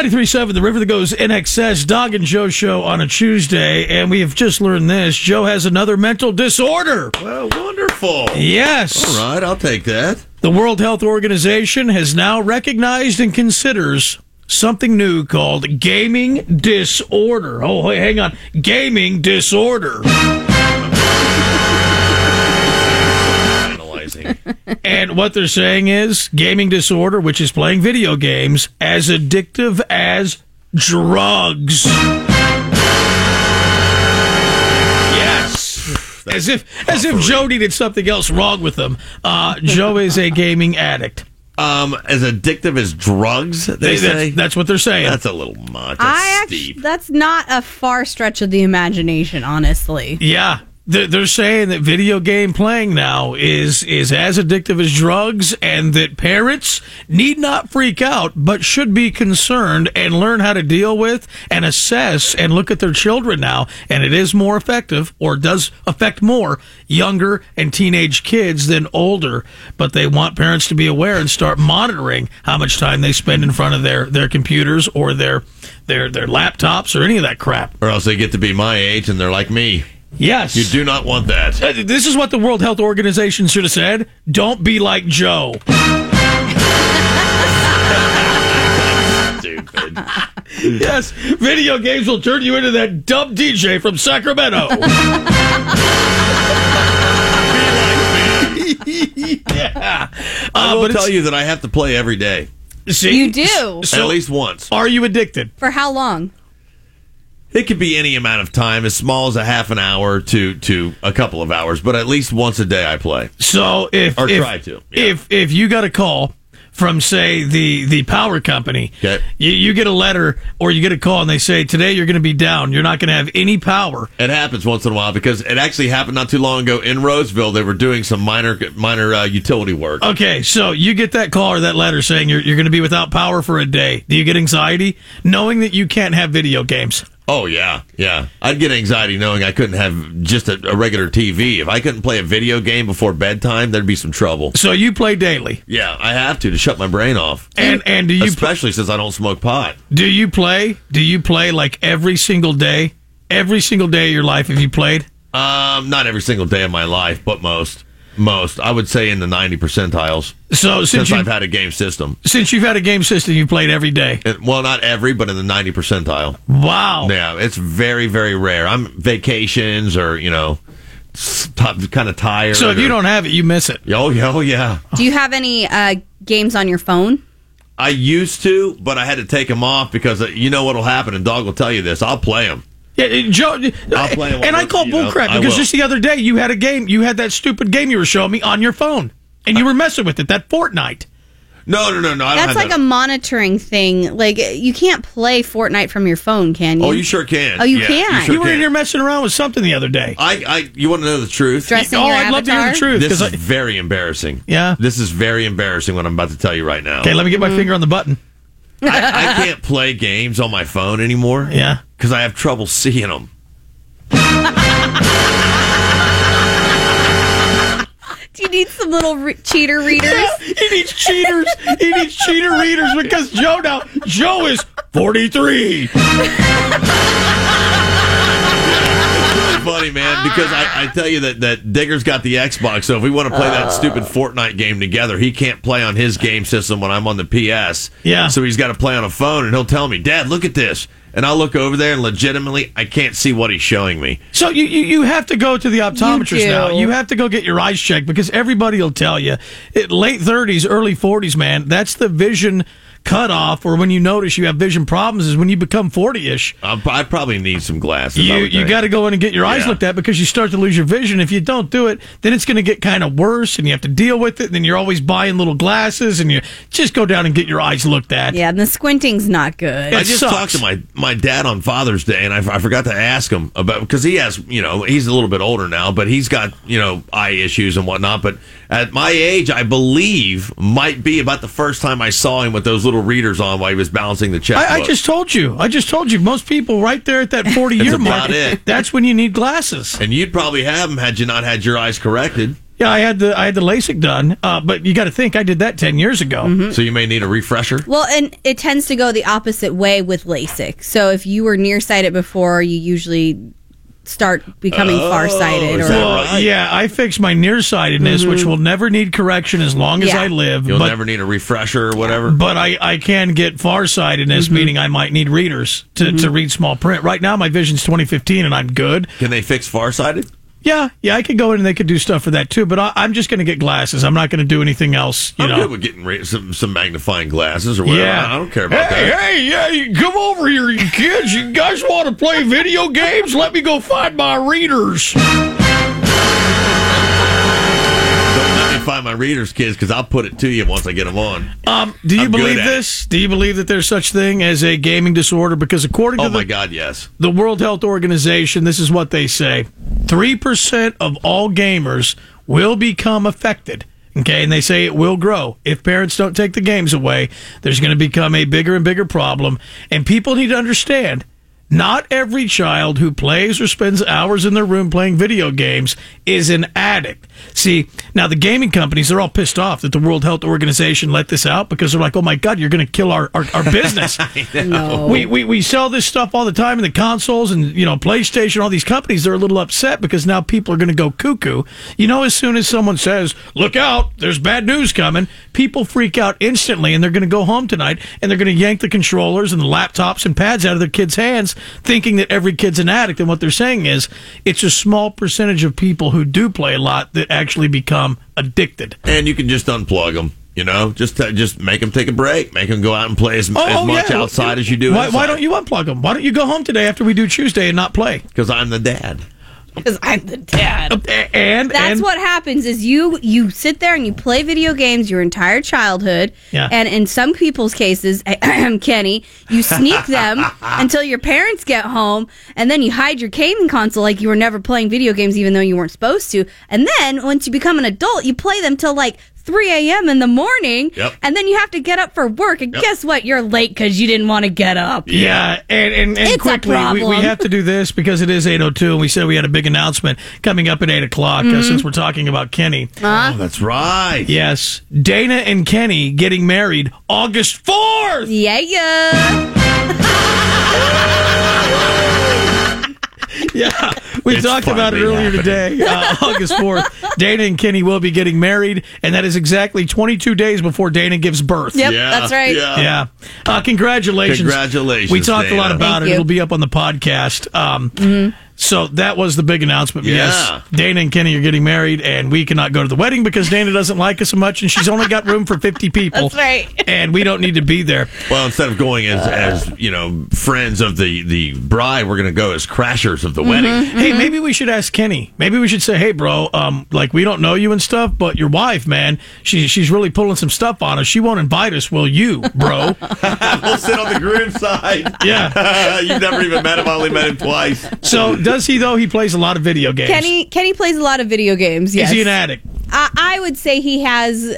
93.7, the river that goes NXS, Dog and Joe show on a Tuesday, and we have just learned this. Joe has another mental disorder. Well, wonderful. Yes. All right, I'll take that. The World Health Organization has now recognized and considers something new called gaming disorder. Oh, wait, hang on. Gaming disorder. And what they're saying is gaming disorder, which is playing video games, as addictive as drugs. Yes. As if Joe needed something else wrong with him. Joe is a gaming addict. As addictive as drugs, they say? That's what they're saying. That's a little much. That's steep. That's not a far stretch of the imagination, honestly. Yeah. They're saying that video game playing now is as addictive as drugs, and that parents need not freak out, but should be concerned and learn how to deal with and assess and look at their children now. And it is more effective, or does affect more younger and teenage kids than older. But they want parents to be aware and start monitoring how much time they spend in front of their computers or their laptops or any of that crap. Or else they get to be my age and they're like me. Yes. You do not want that. This is what the World Health Organization should have said. Don't be like Joe. Stupid. Yes, video games will turn you into that dumb DJ from Sacramento. Yeah. I will tell you that I have to play every day. See? You do? So, at least once. Are you addicted? For how long? It could be any amount of time, as small as a half an hour to a couple of hours, but at least once a day I play. So try to. Yeah. If you got a call from, say, the power company, okay. you get a letter or you get a call and they say, today you're going to be down. You're not going to have any power. It happens once in a while because it actually happened not too long ago in Roseville. They were doing some minor utility work. Okay, so you get that call or that letter saying you're going to be without power for a day. Do you get anxiety knowing that you can't have video games? Oh, yeah. I'd get anxiety knowing I couldn't have just a regular TV. If I couldn't play a video game before bedtime, there'd be some trouble. So you play daily? Yeah, I have to shut my brain off. And do you especially since I don't smoke pot. Do you play like every single day? Every single day of your life have you played? Not every single day of my life, but most. I would say in the 90 percentiles. So since I've had a game system. Since you've had a game system, you played every day. Well, not every, but in the 90 percentile. Wow. Yeah, it's very, very rare. I'm vacations or, kind of tired. So if you don't have it, you miss it. Oh, yeah. Do you have any games on your phone? I used to, but I had to take them off because you know what'll happen, and Dog will tell you this. I'll play them. Yeah, Joe, I'll play them. And I call bullcrap because just the other day you had a game. You had that stupid game you were showing me on your phone, and you were messing with it. That Fortnite. No. I don't That's like a monitoring thing. Like, you can't play Fortnite from your phone, can you? Oh, you sure can. Oh, you can. You were in here messing around with something the other day. You want to know the truth? Dressing your I'd love to hear the truth. This is very embarrassing. Yeah? This is very embarrassing what I'm about to tell you right now. Okay, let me get my finger on the button. I can't play games on my phone anymore. Yeah. Because I have trouble seeing them. Do you need some little cheater readers? Yeah, he needs cheaters. He needs cheater readers because Joe is 43. Funny, man, because I tell you that Digger's got the Xbox, so if we want to play that stupid Fortnite game together, he can't play on his game system when I'm on the PS. Yeah. So he's got to play on a phone, and he'll tell me, Dad, look at this. And I'll look over there, and legitimately, I can't see what he's showing me. So you have to go to the optometrist now. You have to go get your eyes checked because everybody will tell you. Late 30s, early 40s, man, that's the vision cutoff, or when you notice you have vision problems is when you become 40-ish. I probably need some glasses. You got to go in and get your eyes looked at because you start to lose your vision. If you don't do it, then it's going to get kind of worse, and you have to deal with it. And then you're always buying little glasses, and you just go down and get your eyes looked at. Yeah, and the squinting's not good. I just talked to my dad on Father's Day, and I forgot to ask him about, because he has, he's a little bit older now, but he's got, eye issues and whatnot. But at my age, I believe, might be about the first time I saw him with those little readers on while he was balancing the checkbook. I just told you. Most people right there at that 40-year mark, that's when you need glasses. And you'd probably have them had you not had your eyes corrected. Yeah, I had the LASIK done, but you got to think I did that 10 years ago. So you may need a refresher. Well, and it tends to go the opposite way with LASIK. So if you were nearsighted before, you usually start becoming farsighted. is that Well, right? yeah, I fixed my nearsightedness, which will never need correction as long as Yeah. I live. You'll but, never need a refresher or whatever. But I can get farsightedness, meaning I might need readers to read small print. Right now, my vision's 20/15, and I'm good. Can they fix farsighted? Yeah, I could go in and they could do stuff for that too. But I'm just going to get glasses. I'm not going to do anything else. I'm good with getting some magnifying glasses or whatever. Yeah. I don't care about that. Hey, you come over here, you kids. You guys want to play video games? Let me go find my readers. Don't let me find my readers, kids, because I'll put it to you once I get them on. Do you I'm believe good at this? Do you believe that there's such thing as a gaming disorder? Because according to Oh, my God, yes. the World Health Organization, this is what they say. 3% of all gamers will become affected. Okay, and they say it will grow. If parents don't take the games away, there's going to become a bigger and bigger problem. And people need to understand, not every child who plays or spends hours in their room playing video games is an addict. See, now the gaming companies, they're all pissed off that the World Health Organization let this out because they're like, oh my God, you're going to kill our business. No. We sell this stuff all the time in the consoles and, PlayStation, all these companies, they're a little upset because now people are going to go cuckoo. As soon as someone says, look out, there's bad news coming, people freak out instantly and they're going to go home tonight and they're going to yank the controllers and the laptops and pads out of their kids' hands thinking that every kid's an addict. And what they're saying is it's a small percentage of people who do play a lot that actually become addicted. And you can just unplug them. Just make them take a break. Make them go out and play as much outside as you do. Why don't you unplug them? Why don't you go home today after we do Tuesday and not play? Because I'm the dad. Because I'm the dad. And That's what happens is you sit there and you play video games your entire childhood. Yeah. And in some people's cases, Kenny, you sneak them until your parents get home, and then you hide your gaming console like you were never playing video games even though you weren't supposed to. And then once you become an adult, you play them till like 3 a.m. in the morning, Yep. and then you have to get up for work. And guess what? You're late because you didn't want to get up. Yeah, and It's a quickly, we problem. have to do this because it is 8:02, and we said we had a big announcement coming up at 8 o'clock since we're talking about Kenny. Oh, that's right. Yes, Dana and Kenny getting married August 4th! Yeah. Yeah, we It's talked about it finally earlier happening. today, August 4th. Dana and Kenny will be getting married, and that is exactly 22 days before Dana gives birth. Yep, Yeah, that's right. yeah. Yeah. Congratulations. Congratulations, We talked a lot Dana. about Thank it. you. It'll be up on the podcast. So that was the big announcement. Yeah. Yes, Dana and Kenny are getting married, and we cannot go to the wedding because Dana doesn't like us so much, and she's only got room for 50 people. That's right. And we don't need to be there. Well, instead of going as friends of the bride, we're going to go as crashers of the wedding. Hey, maybe we should ask Kenny. Maybe we should say, hey, bro, we don't know you and stuff, but your wife, man, she's really pulling some stuff on us. She won't invite us, will you, bro? We'll sit on the groom side. Yeah. You've never even met him. I only met him twice. So does he, though? He plays a lot of video games. Kenny plays a lot of video games. Yes. Is he an addict? I would say he has.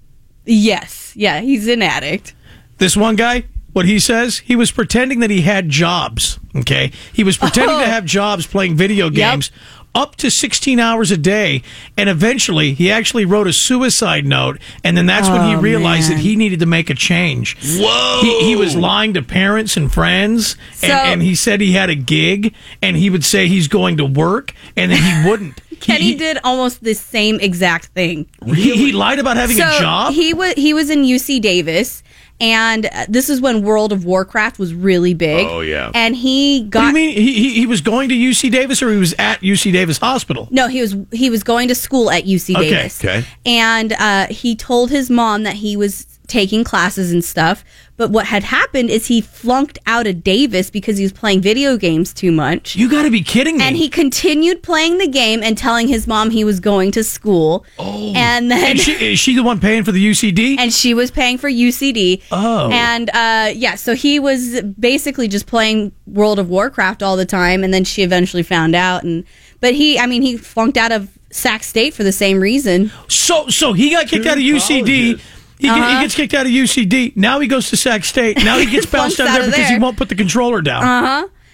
Yes. Yeah, he's an addict. This one guy, what he says, he was pretending that he had jobs. Okay, he was pretending to have jobs playing video games up to 16 hours a day, and eventually he actually wrote a suicide note, and then that's when he realized that he needed to make a change. Whoa! He was lying to parents and friends, So- and he said he had a gig, and he would say he's going to work, and then he wouldn't. Kenny did almost the same exact thing. He lied about having a job? He was in UC Davis, and this is when World of Warcraft was really big. Oh, yeah. And he What got. do you mean? He was going to UC Davis, or he was at UC Davis Hospital? No, he was going to school at UC Okay, Davis. okay. And he told his mom that he was taking classes and stuff. But what had happened is he flunked out of Davis because he was playing video games too much. You got to be kidding me! And he continued playing the game and telling his mom he was going to school. Oh. And then And is she the one paying for the UCD? and she was paying for UCD. Oh. And so he was basically just playing World of Warcraft all the time, and then she eventually found out. But he flunked out of Sac State for the same reason. So he got kicked out of UCD. colleges. He gets kicked out of UCD. Now he goes to Sac State. Now he gets bounced Flunks out of out there of because he there. won't put the controller down.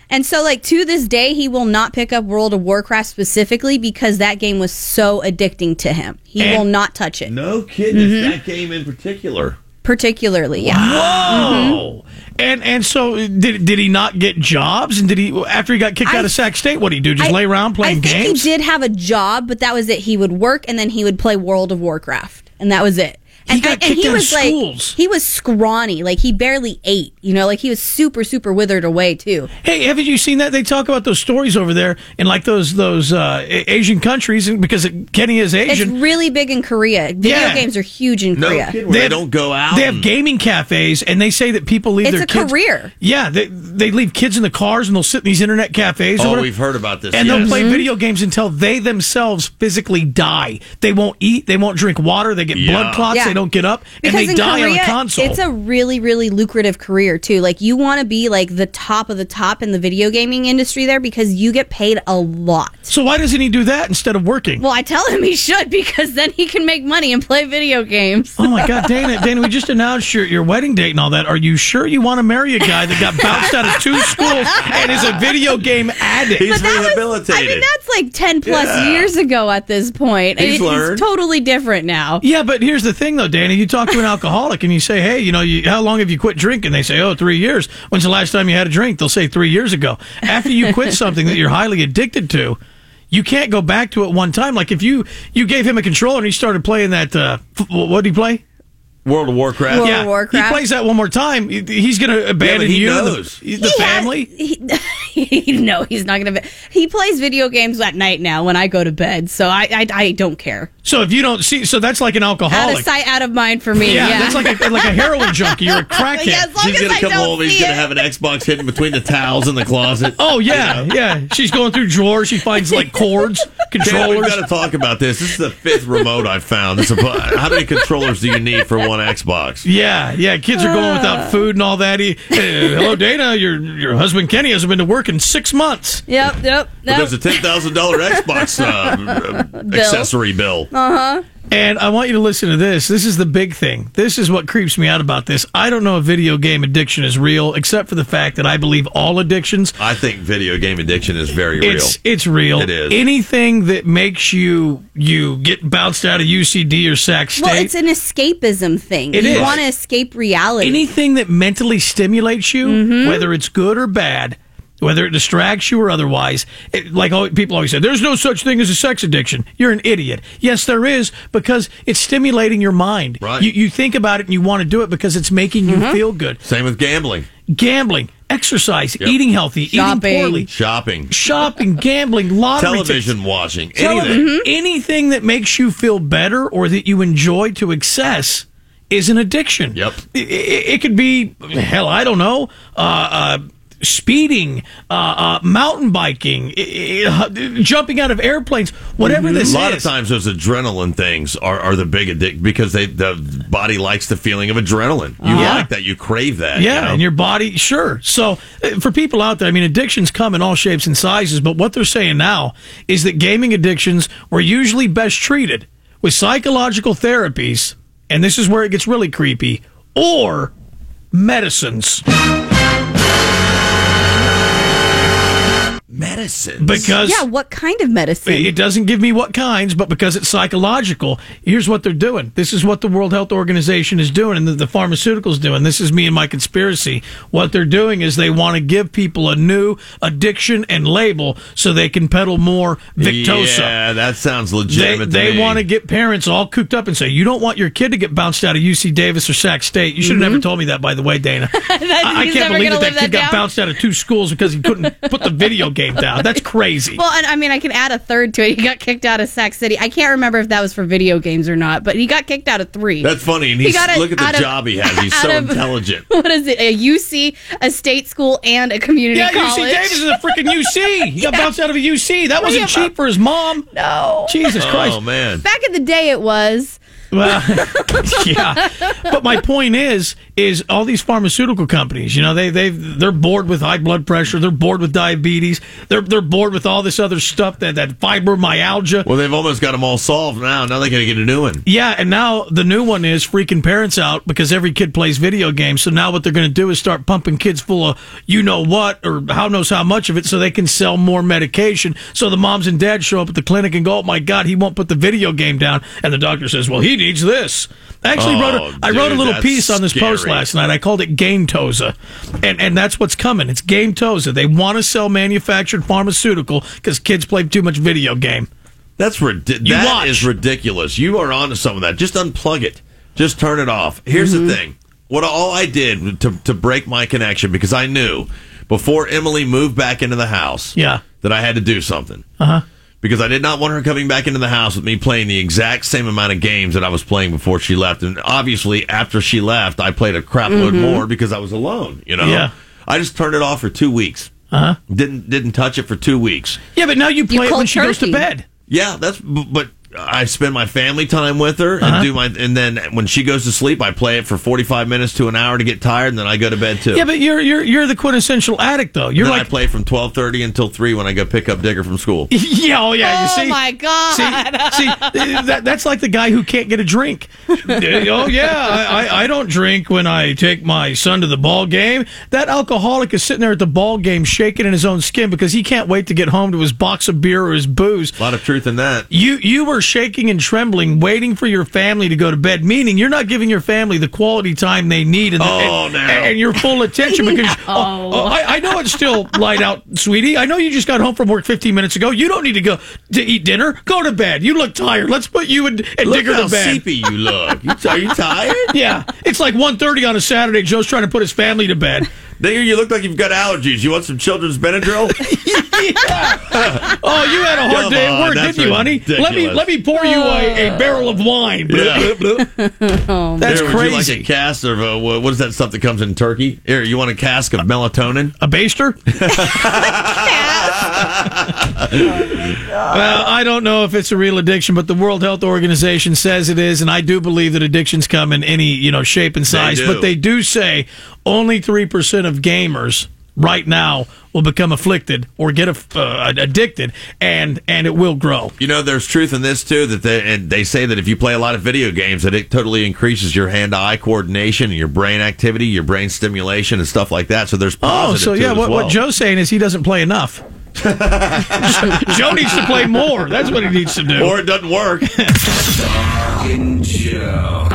And so, like, to this day, he will not pick up World of Warcraft specifically because that game was so addicting to him. He will not touch it. No kidding. That game in particular. Particularly, yeah. Whoa! And so did he not get jobs? And did he, after he got kicked out of Sac State, what did he do? Just lay around playing games? I think he did have a job, but that was it. He would work and then he would play World of Warcraft, and that was it. He got kicked out of schools. He was scrawny, like he barely ate. Like he was super, super withered away too. Hey, haven't you seen that? They talk about those stories over there in like those Asian countries, and because Kenny is Asian. It's really big in Korea. Video games are huge in Korea. Kidding, they don't go out. They have gaming cafes, and they say that people leave their kids. It's a career. Yeah, they leave kids in the cars, and they'll sit in these internet cafes. Oh, we've heard about this. And they'll play video games until they themselves physically die. They won't eat. They won't drink water. They get blood clots. They don't get up. And they die on the console. It's a really, really lucrative career, too. Like, you want to be, like, the top of the top in the video gaming industry there because you get paid a lot. So why doesn't he do that instead of working? Well, I tell him he should because then he can make money and play video games. Oh, my God, Dana, we just announced your wedding date and all that. Are you sure you want to marry a guy that got bounced out of 2 schools and is a video game addict? He's rehabilitated. That's like 10 plus years ago at this point. He's learned. It's totally different now. Yeah, but here's the thing, though, Dana. You talk to an alcoholic and you say, hey, how long have you quit drinking? They say, 3 years. When's the last time you had a drink? They'll say 3 years ago. After you quit something that you're highly addicted to, you can't go back to it one time. Like if you gave him a controller and he started playing that, what did he play? World of Warcraft. World of Warcraft. He plays that one more time, he's going to abandon he you, knows. the family. No, he's not going to. He plays video games at night now when I go to bed, so I don't care. So if you don't see, so that's like an alcoholic. Out of sight, out of mind for me. Yeah, that's like a heroin junkie. You're a crackhead. Yeah, as long She's as gonna I come don't home and he's see gonna it. have an Xbox hidden between the towels in the closet. Oh yeah. She's going through drawers. She finds like cords, Yeah, controllers. we've got to talk about this. This is the 5th remote I've found. How many controllers do you need for one Xbox? Yeah. Kids are going without food and all that. Hello, Dana. Your husband Kenny hasn't been to work in 6 months. Yep. But there's a $10,000 Xbox accessory bill. And I want you to listen to this. This is the big thing. This is what creeps me out about this. I don't know if video game addiction is real, except for the fact that I believe all addictions. I think video game addiction is very real. It's real. It is. Anything that makes you get bounced out of UCD or Sac State. Well, it's an escapism thing. You want to escape reality. Anything that mentally stimulates you, whether it's good or bad, whether it distracts you or otherwise, people always say, there's no such thing as a sex addiction. You're an idiot. Yes, there is, because it's stimulating your mind. Right. You think about it and you want to do it because it's making you feel good. Same with gambling. Gambling, exercise, eating healthy, eating poorly. Shopping, gambling, lottery television watching, anything. Anything that makes you feel better or that you enjoy to excess is an addiction. Yep. It could be, hell, I don't know, speeding, mountain biking, jumping out of airplanes, whatever this is. A lot of times those adrenaline things are the big addiction because the body likes the feeling of adrenaline. You like that. You crave that. Yeah, and your body, sure. So for people out there, addictions come in all shapes and sizes, but what they're saying now is that gaming addictions were usually best treated with psychological therapies, and this is where it gets really creepy, or medicines. Medicines. Because what kind of medicine? It doesn't give me what kinds, but because it's psychological, here's what they're doing. This is what the World Health Organization is doing and the pharmaceuticals doing. This is me and my conspiracy. What they're doing is they want to give people a new addiction and label so they can peddle more Victoza. Yeah, that sounds legitimate. They want to get parents all cooped up and say, you don't want your kid to get bounced out of UC Davis or Sac State. You should have never told me that, by the way, Dana. I can't believe that kid got bounced out of 2 schools because he couldn't put the video game down. That's crazy. Well, and I can add a third to it. He got kicked out of Sac City. I can't remember if that was for video games or not, but he got kicked out of 3. That's funny. And look at the job he has. He's so intelligent. What is it? A UC, a state school, and a community college. UC Davis is a freaking UC. He got bounced out of a UC. That wasn't cheap for his mom. No. Jesus Christ. Oh, man. Back in the day, it was. Well, yeah. But my point is all these pharmaceutical companies, they're bored with high blood pressure. They're bored with diabetes. They're bored with all this other stuff, that fibromyalgia. Well, they've almost got them all solved now. Now they got to get a new one. Yeah, and now the new one is freaking parents out because every kid plays video games. So now what they're going to do is start pumping kids full of what or how knows how much of it so they can sell more medication. So the moms and dads show up at the clinic and go, oh my God, he won't put the video game down. And the doctor says, well, he needs this. I actually wrote a little piece on this post last night. I called it Game Toza. And that's what's coming. It's Game Toza. They want to sell manufactured pharmaceutical because kids play too much video game. That is ridiculous. You are onto some of that. Just unplug it. Just turn it off. Here's the thing. All I did to break my connection, because I knew before Emily moved back into the house that I had to do something. Because I did not want her coming back into the house with me playing the exact same amount of games that I was playing before she left. And obviously, after she left, I played a crap load more because I was alone, Yeah. I just turned it off for 2 weeks. Didn't touch it for 2 weeks. Yeah, but now you play it when she goes to bed. Yeah, but I spend my family time with her and then when she goes to sleep, I play it for 45 minutes to an hour to get tired, and then I go to bed too. Yeah, but you're the quintessential addict though. I play from 12:30 until 3 when I go pick up Digger from school. Yeah, you see. Oh my God! See, that's like the guy who can't get a drink. Oh yeah, I don't drink when I take my son to the ball game. That alcoholic is sitting there at the ball game shaking in his own skin because he can't wait to get home to his box of beer or his booze. A lot of truth in that. You were shaking and trembling, waiting for your family to go to bed, meaning you're not giving your family the quality time they need and your full attention because I know it's still light out, sweetie. I know you just got home from work 15 minutes ago. You don't need to go to eat dinner. Go to bed. You look tired. Let's put you and Digger to bed. Look how seepy you look. Are you tired? Yeah. It's like 1:30 on a Saturday. Joe's trying to put his family to bed. Digger, you look like you've got allergies. You want some children's Benadryl? Yeah. Oh, you had a hard day at work, didn't you, honey? Let me pour you a barrel of wine. Yeah. That's crazy. Would you like a cask of what is that stuff that comes in turkey? Here, you want a cask of melatonin? A baster? Well, I don't know if it's a real addiction, but the World Health Organization says it is, and I do believe that addictions come in any shape and size. But they do say only 3% of gamers right now will become afflicted or get addicted, and it will grow. There's truth in this too. That they say that if you play a lot of video games, that it totally increases your hand-eye coordination and your brain activity, your brain stimulation, and stuff like that. So there's positive what Joe's saying is he doesn't play enough. Joe needs to play more. That's what he needs to do. Or it doesn't work. Talking Joe.